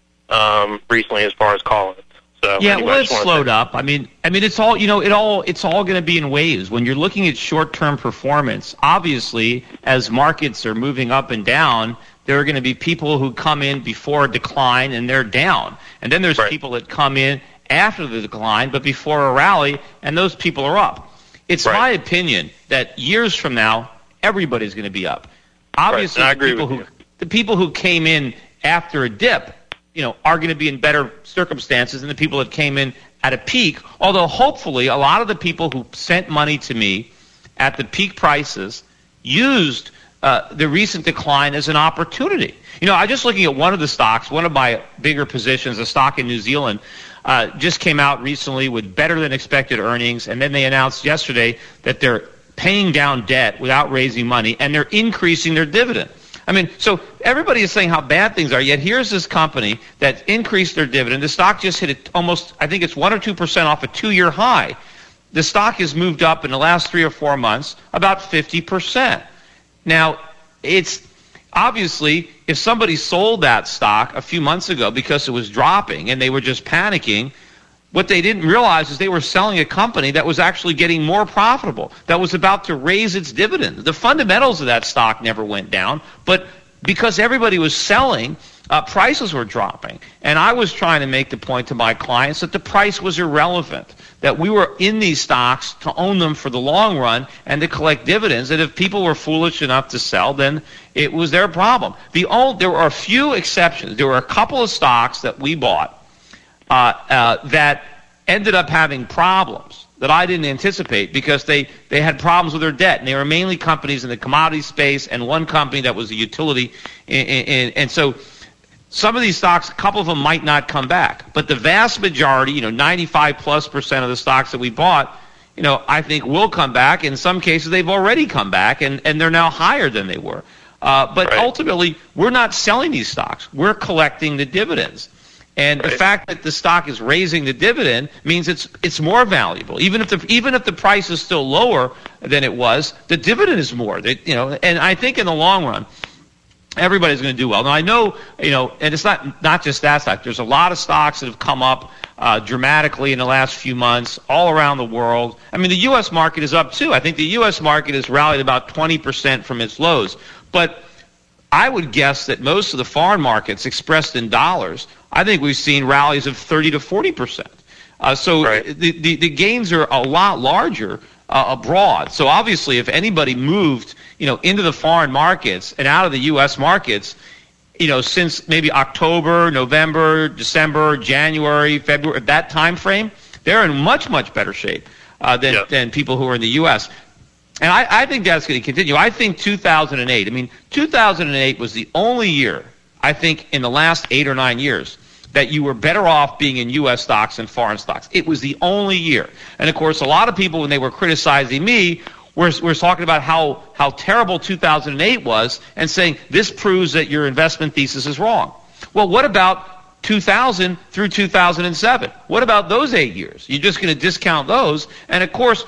recently as far as calling it. So yeah, well, it's slowed up. I mean, it's all it's all going to be in waves. When you're looking at short-term performance, obviously, as markets are moving up and down, there are going to be people who come in before a decline and they're down, and then there's people that come in after the decline but before a rally, and those people are up. It's my opinion that years from now, everybody's going to be up. Obviously, I agree with you. The people who came in after a dip, are going to be in better circumstances than the people that came in at a peak, although hopefully a lot of the people who sent money to me at the peak prices used the recent decline as an opportunity. I just looking at one of the stocks, one of my bigger positions, a stock in New Zealand, just came out recently with better than expected earnings, and then they announced yesterday that they're paying down debt without raising money, and they're increasing their dividend. I mean, so everybody is saying how bad things are, yet here's this company that increased their dividend. The stock just hit it almost, I think it's 1 or 2% off a 2-year high. The stock has moved up in the last 3 or 4 months about 50%. Now, it's obviously, if somebody sold that stock a few months ago because it was dropping and they were just panicking, what they didn't realize is they were selling a company that was actually getting more profitable, that was about to raise its dividend. The fundamentals of that stock never went down, but because everybody was selling, prices were dropping. And I was trying to make the point to my clients that the price was irrelevant, that we were in these stocks to own them for the long run and to collect dividends, and if people were foolish enough to sell, then it was their problem. There were a few exceptions. There were a couple of stocks that we bought that ended up having problems that I didn't anticipate because they had problems with their debt, and they were mainly companies in the commodity space and one company that was a utility. And so some of these stocks, a couple of them might not come back, but the vast majority, 95+% of the stocks that we bought, I think will come back. In some cases, they've already come back, and they're now higher than they were. But ultimately, we're not selling these stocks. We're collecting the dividends. And the fact that the stock is raising the dividend means it's more valuable. Even if the price is still lower than it was, the dividend is more. And I think in the long run, everybody's going to do well. Now I know, and it's not just that stock. There's a lot of stocks that have come up dramatically in the last few months all around the world. I mean, the U.S. market is up too. I think the U.S. market has rallied about 20% from its lows. But I would guess that most of the foreign markets, expressed in dollars, I think we've seen rallies of 30 to 40%. So right. the gains are a lot larger abroad. So obviously, if anybody moved, into the foreign markets and out of the U.S. markets, since maybe October, November, December, January, February, that time frame, they're in much, much better shape than people who are in the U.S. And I think that's going to continue. I think 2008, 2008 was the only year, I think, in the last 8 or 9 years that you were better off being in U.S. stocks than foreign stocks. It was the only year. And, of course, a lot of people, when they were criticizing me, were talking about how terrible 2008 was and saying this proves that your investment thesis is wrong. Well, what about 2000 through 2007? What about those 8 years? You're just going to discount those. And, of course,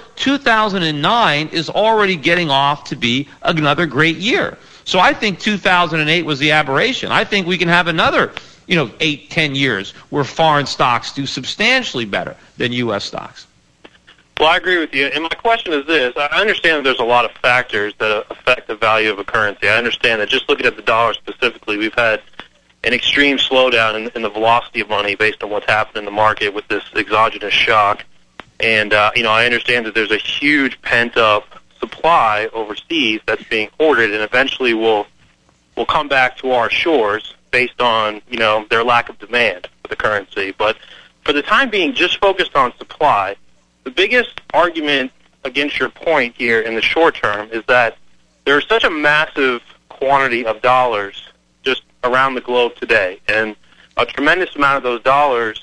2009 is already getting off to be another great year. So I think 2008 was the aberration. I think we can have another 8, 10 years where foreign stocks do substantially better than U.S. stocks. Well, I agree with you. And my question is this. I understand that there's a lot of factors that affect the value of a currency. I understand that just looking at the dollar specifically, we've had an extreme slowdown in the velocity of money based on what's happened in the market with this exogenous shock. And, I understand that there's a huge pent-up supply overseas that's being ordered and eventually will come back to our shores based on, their lack of demand for the currency. But for the time being, just focused on supply, the biggest argument against your point here in the short term is that there's such a massive quantity of dollars just around the globe today, and a tremendous amount of those dollars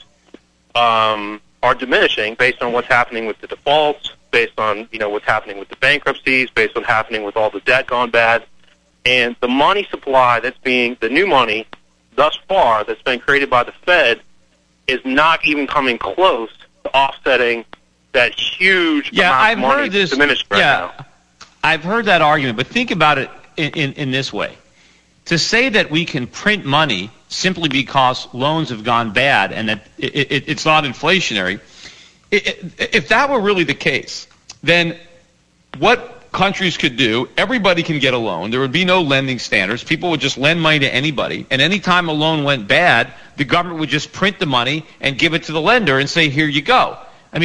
are diminishing based on what's happening with the defaults, based on what's happening with the bankruptcies, based on happening with all the debt gone bad, and the money supply the new money thus far that's been created by the Fed is not even coming close to offsetting that huge amount of money diminished right now. I've heard that argument, but think about it in this way. To say that we can print money simply because loans have gone bad and that it's not inflationary, if that were really the case, then what countries could do, everybody can get a loan. There would be no lending standards. People would just lend money to anybody. And any time a loan went bad, the government would just print the money and give it to the lender and say, here you go.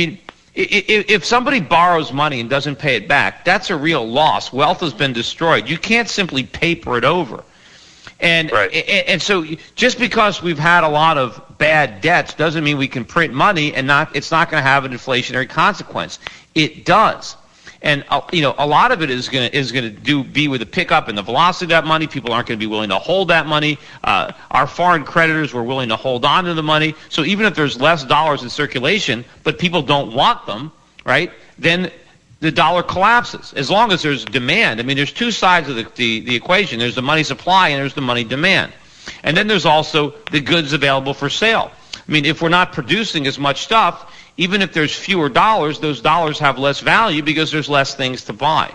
If somebody borrows money and doesn't pay it back, that's a real loss. Wealth has been destroyed. You can't simply paper it over. And right. and so just because we've had a lot of bad debts doesn't mean we can print money and it's not going to have an inflationary consequence. It does. And a lot of it is going to be with the pickup and the velocity of that money. People aren't going to be willing to hold that money. Our foreign creditors were willing to hold on to the money. So even if there's less dollars in circulation, but people don't want them, right? Then the dollar collapses. As long as there's demand. There's two sides of the equation. There's the money supply and there's the money demand. And then there's also the goods available for sale. If we're not producing as much stuff, even if there's fewer dollars, those dollars have less value because there's less things to buy.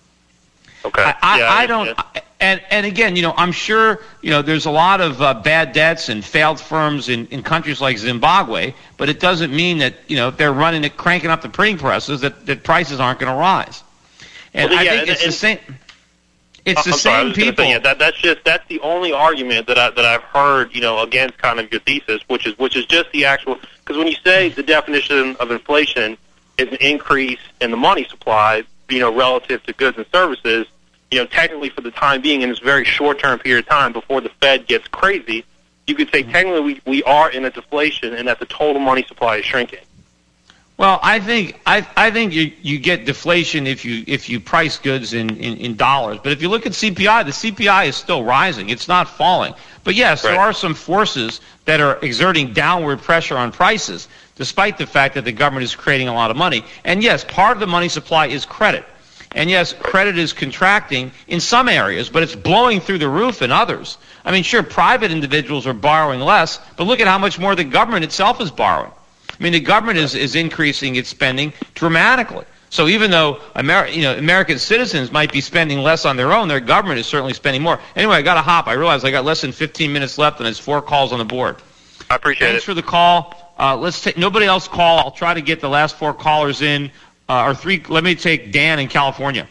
Okay. I don't. And again, I'm sure there's a lot of bad debts and failed firms in countries like Zimbabwe, but it doesn't mean that if they're cranking up the printing presses that prices aren't going to rise. And I think it's the same. It's the same people. That's the only argument that I've heard against kind of your thesis, which is just the actual. Because when you say the definition of inflation is an increase in the money supply, relative to goods and services, technically for the time being in this very short-term period of time before the Fed gets crazy, you could say technically we are in a deflation and that the total money supply is shrinking. Well, I think you get deflation if you price goods in dollars. But if you look at CPI, the CPI is still rising. It's not falling. But yes, There are some forces that are exerting downward pressure on prices, despite the fact that the government is creating a lot of money. And yes, part of the money supply is credit. And yes, credit is contracting in some areas, but it's blowing through the roof in others. Sure, private individuals are borrowing less, but look at how much more the government itself is borrowing. The government is increasing its spending dramatically. So even though American citizens might be spending less on their own, their government is certainly spending more. Anyway, I got to hop. I realize I got less than 15 minutes left, and there's 4 calls on the board. I appreciate it. Thanks for the call. Let's take nobody else call. I'll try to get the last 4 callers in, or 3. Let me take Dan in California.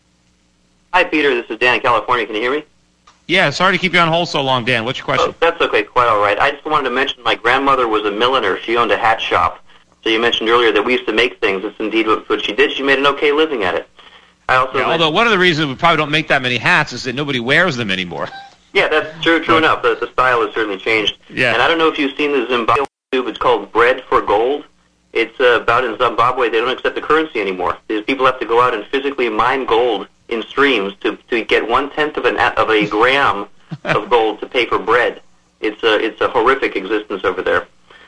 Hi, Peter. This is Dan in California. Can you hear me? Yeah, sorry to keep you on hold so long, Dan. What's your question? Oh, that's okay. Quite all right. I just wanted to mention my grandmother was a milliner. She owned a hat shop. So you mentioned earlier that we used to make things. That's indeed what she did. She made an okay living at it. I also although one of the reasons we probably don't make that many hats is that nobody wears them anymore. Yeah, that's true enough. The style has certainly changed. Yeah. And I don't know if you've seen the Zimbabwe tube. It's called Bread for Gold. It's about in Zimbabwe they don't accept the currency anymore. These people have to go out and physically mine gold in streams to get 1/10 of a gram of gold to pay for bread. It's a horrific existence over there.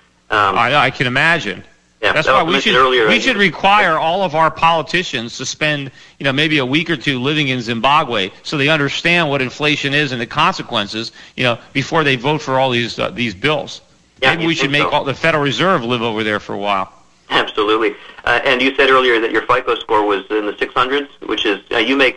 I can imagine. Yeah, that's why we should require all of our politicians to spend maybe a week or 2 living in Zimbabwe so they understand what inflation is and the consequences before they vote for all these bills. Yeah, maybe we should make the Federal Reserve live over there for a while. Absolutely. And you said earlier that your FICO score was in the 600s, which is you make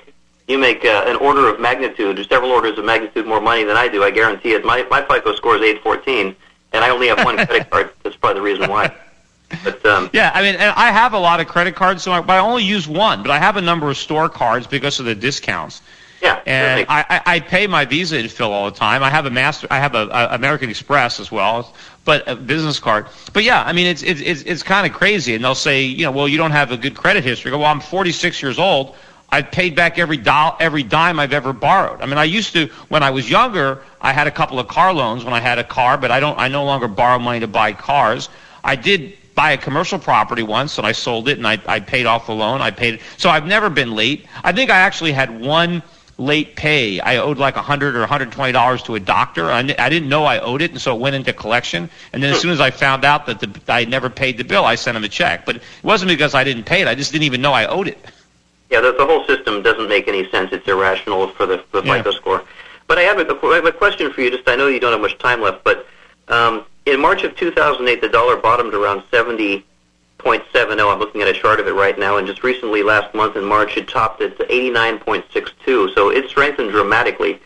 an order of magnitude, several orders of magnitude more money than I do. I guarantee it. My FICO score is 814, and I only have 1 credit card. That's probably the reason why. But yeah, I mean, and I have a lot of credit cards, but I only use 1. But I have a number of store cards because of the discounts. Yeah, and I pay my Visa to fill all the time. I have a American Express as well, but a business card. But yeah, I mean, it's kind of crazy. And they'll say, well, you don't have a good credit history. I go, well, I'm 46 years old. I've paid back every dime I've ever borrowed. I mean, I used to, when I was younger, I had a couple of car loans when I had a car, but I no longer borrow money to buy cars. I did buy a commercial property once, and I sold it, and I paid off the loan. I paid it. So I've never been late. I think I actually had 1 late pay. I owed like $100 or $120 to a doctor. I didn't know I owed it, and so it went into collection. And then as soon as I found out that I never paid the bill, I sent him a check. But it wasn't because I didn't pay it. I just didn't even know I owed it. Yeah, the whole system doesn't make any sense. It's irrational for the FICO score. But I have a question for you. Just I know you don't have much time left, but in March of 2008, the dollar bottomed around 70.70. I'm looking at a chart of it right now, and just recently, last month in March, it topped at 89.62. So it strengthened dramatically.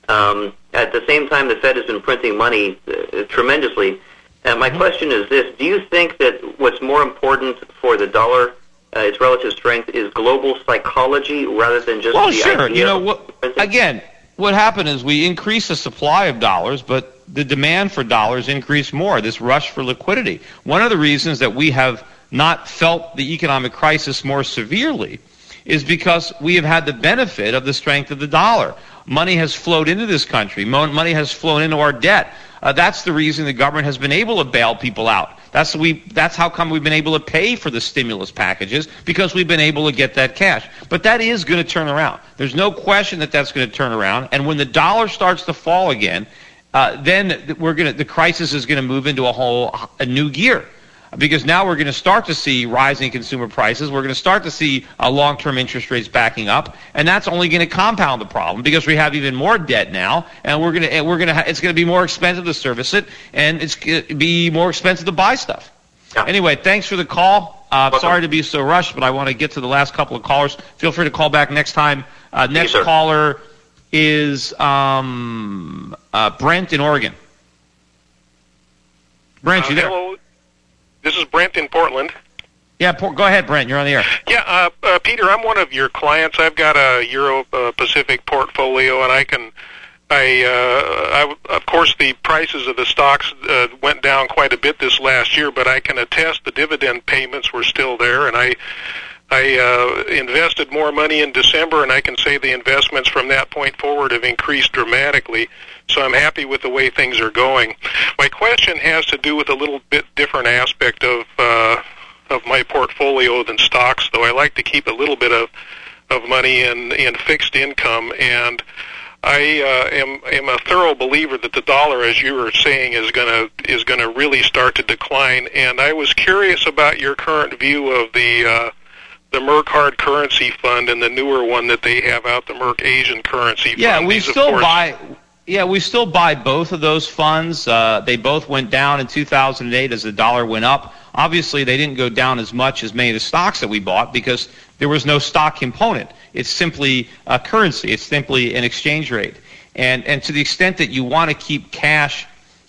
At the same time, the Fed has been printing money tremendously. My question is this: do you think that what's more important for the dollar, its relative strength, is global psychology rather than just the idea? Again, what happened is we increased the supply of dollars, but the demand for dollars increased more, this rush for liquidity. One of the reasons that we have not felt the economic crisis more severely is because we have had the benefit of the strength of the dollar. Money has flowed into this country. Money has flown into our debt. That's the reason the government has been able to bail people out. That's how come we've been able to pay for the stimulus packages, because we've been able to get that cash. But that is going to turn around. There's no question that that's going to turn around. And when the dollar starts to fall again, then the crisis is going to move into a new gear, because now we're going to start to see rising consumer prices. We're going to start to see long-term interest rates backing up, and that's only going to compound the problem because we have even more debt now, and it's going to be more expensive to service it, and it's going to be more expensive to buy stuff. Yeah. Anyway, thanks for the call. Sorry to be so rushed, but I want to get to the last couple of callers. Feel free to call back next time. Next caller is Brent in Oregon. Brent, you there? Hello. This is Brent in Portland. Yeah, go ahead, Brent. You're on the air. Yeah, Peter, I'm one of your clients. I've got a Euro Pacific portfolio, and of course, the prices of the stocks went down quite a bit this last year, but I can attest the dividend payments were still there, and I invested more money in December, and I can say the investments from that point forward have increased dramatically. So I'm happy with the way things are going. My question has to do with a little bit different aspect of my portfolio than stocks, though. I like to keep a little bit of money in fixed income, and I am a thorough believer that the dollar, as you were saying, is going to really start to decline. And I was curious about your current view of the Merck Hard Currency Fund and the newer one that they have out, the Merck Asian Currency Fund. Yeah, we still buy both of those funds. They both went down in 2008 as the dollar went up. Obviously, they didn't go down as much as many of the stocks that we bought because there was no stock component. It's simply a currency. It's simply an exchange rate. And to the extent that you want to keep cash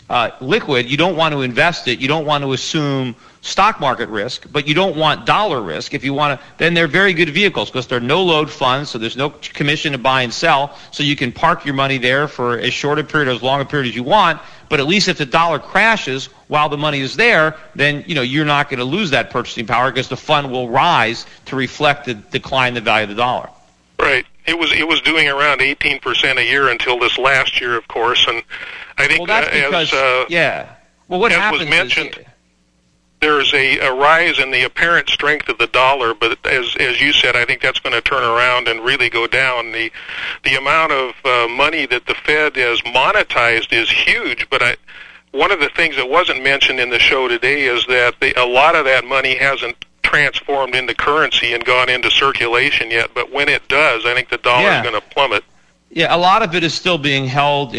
liquid. You don't want to invest it. You don't want to assume stock market risk, but you don't want dollar risk. If you want to, then they're very good vehicles because they're no-load funds, so there's no commission to buy and sell, so you can park your money there for as short a period or as long a period as you want. But at least if the dollar crashes while the money is there, then you're not going to lose that purchasing power because the fund will rise to reflect the decline in the value of the dollar. Right. It was doing around 18% a year until this last year, of course, and I think that's because, what happens was mentioned, is, there's a rise in the apparent strength of the dollar, but as you said, I think that's going to turn around and really go down. The amount of money that the Fed has monetized is huge, but one of the things that wasn't mentioned in the show today is that a lot of that money hasn't transformed into currency and gone into circulation yet, but when it does, I think the dollar is going to plummet. Yeah, a lot of it is still being held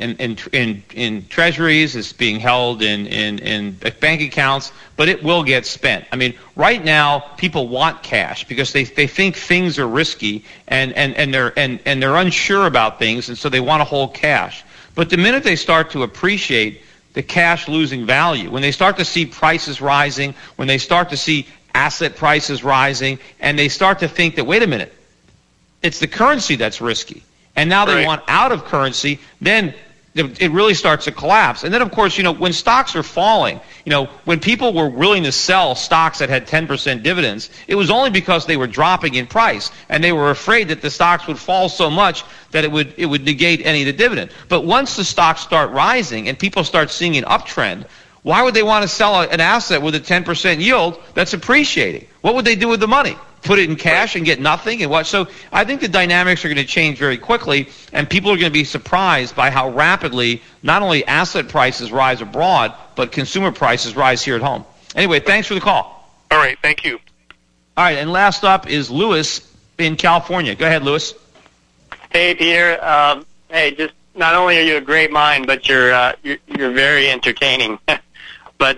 in treasuries. It's being held in bank accounts, but it will get spent. I mean, right now people want cash because they think things are risky and they're unsure about things, and so they want to hold cash. But the minute they start to appreciate the cash losing value, when they start to see prices rising, when they start to see asset prices rising, and they start to think that, wait a minute, it's the currency that's risky. And now they want out of currency, then it really starts to collapse. And then, of course, when stocks are falling, when people were willing to sell stocks that had 10% dividends, it was only because they were dropping in price, and they were afraid that the stocks would fall so much that it would negate any of the dividend. But once the stocks start rising and people start seeing an uptrend, why would they want to sell an asset with a 10% yield that's appreciating? What would they do with the money? Put it in cash and get nothing? And what? So I think the dynamics are going to change very quickly, and people are going to be surprised by how rapidly not only asset prices rise abroad, but consumer prices rise here at home. Anyway, thanks for the call. All right, thank you. All right, and last up is Lewis in California. Go ahead, Lewis. Hey, Peter. Hey, just not only are you a great mind, but you're very entertaining. But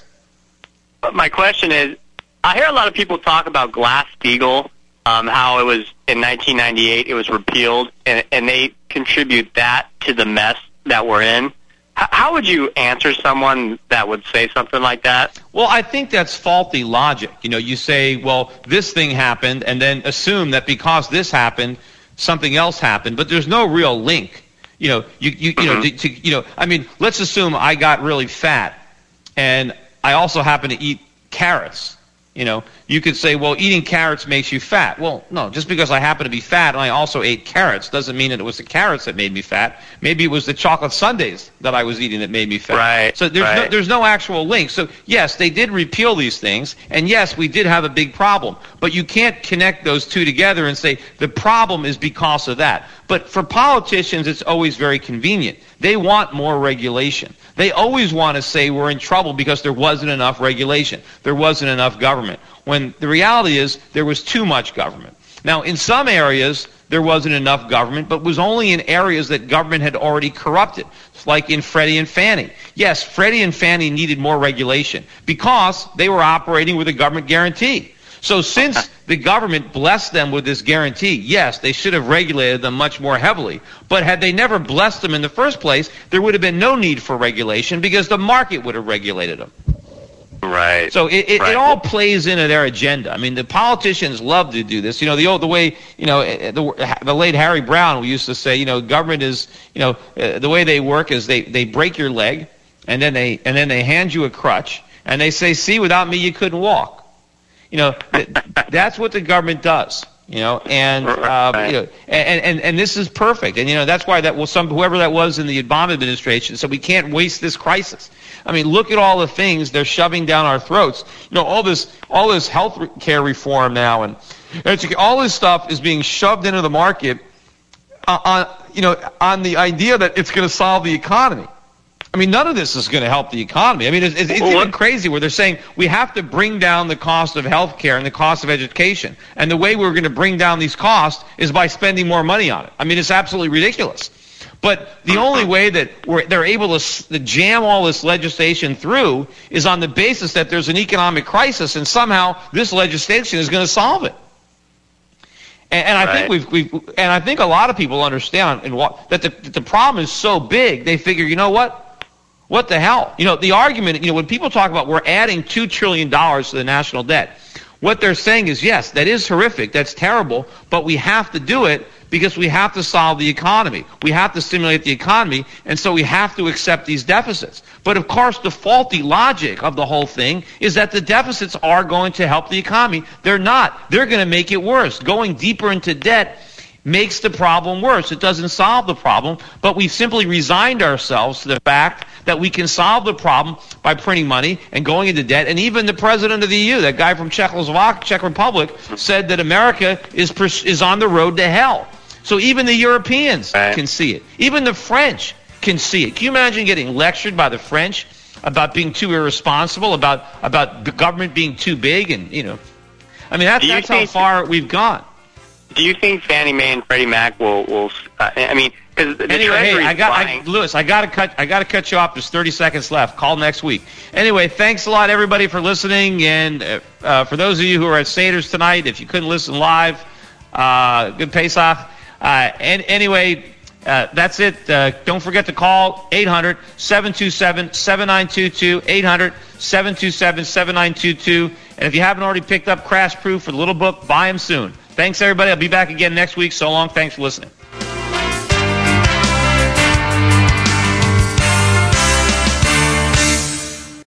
my question is, I hear a lot of people talk about Glass-Steagall, how it was in 1998, it was repealed, and they contribute that to the mess that we're in. How would you answer someone that would say something like that? Well, I think that's faulty logic. You say, well, this thing happened, and then assume that because this happened, something else happened, but there's no real link. I mean, let's assume I got really fat, and I also happen to eat carrots. You could say, well, eating carrots makes you fat. Well, no, just because I happen to be fat and I also ate carrots doesn't mean that it was the carrots that made me fat. Maybe it was the chocolate sundaes that I was eating that made me fat. Right. So there's no actual link. So yes, they did repeal these things, and yes, we did have a big problem. But you can't connect those two together and say the problem is because of that. But for politicians, it's always very convenient. They want more regulation. They always want to say we're in trouble because there wasn't enough regulation. There wasn't enough government. When the reality is there was too much government. Now, in some areas, there wasn't enough government, but it was only in areas that government had already corrupted, like in Freddie and Fannie. Yes, Freddie and Fannie needed more regulation because they were operating with a government guarantee. So since the government blessed them with this guarantee, yes, they should have regulated them much more heavily. But had they never blessed them in the first place, there would have been no need for regulation because the market would have regulated them. Right. So it all plays into their agenda. I mean, the politicians love to do this. The way, the late Harry Brown used to say, government is, the way they work is they break your leg and then they hand you a crutch and they say, see, without me you couldn't walk. That's what the government does. And this is perfect. And that's why whoever that was in the Obama administration said we can't waste this crisis. I mean, look at all the things they're shoving down our throats. All this health care reform now, and all this stuff is being shoved into the market on the idea that it's going to solve the economy. I mean, none of this is going to help the economy. I mean, it's even crazy where they're saying we have to bring down the cost of health care and the cost of education. And the way we're going to bring down these costs is by spending more money on it. I mean, it's absolutely ridiculous. But the only way that they're able to jam all this legislation through is on the basis that there's an economic crisis and somehow this legislation is going to solve it. And I think I think a lot of people understand that the problem is so big, they figure, you know what? What the hell? The argument, when people talk about we're adding $2 trillion to the national debt, what they're saying is, yes, that is horrific, that's terrible, but we have to do it because we have to solve the economy. We have to stimulate the economy, and so we have to accept these deficits. But of course, the faulty logic of the whole thing is that the deficits are going to help the economy. They're not. They're going to make it worse. Going deeper into debt makes the problem worse. It doesn't solve the problem, but we've simply resigned ourselves to the fact that we can solve the problem by printing money and going into debt. And even the president of the EU, that guy from Czech Republic, said that America is on the road to hell. So even the Europeans can see it. Even the French can see it. Can you imagine getting lectured by the French about being too irresponsible, about the government being too big? And, that's how far we've gone. Do you think Fannie Mae and Freddie Mac will because the Treasury Lewis, I got to cut you off. There's 30 seconds left. Call next week. Anyway, thanks a lot, everybody, for listening. And for those of you who are at Seder's tonight, if you couldn't listen live, good Pesach. Anyway, that's it. Don't forget to call 800-727-7922, 800-727-7922. And if you haven't already picked up Crash Proof for the little book, buy them soon. Thanks, everybody. I'll be back again next week. So long. Thanks for listening.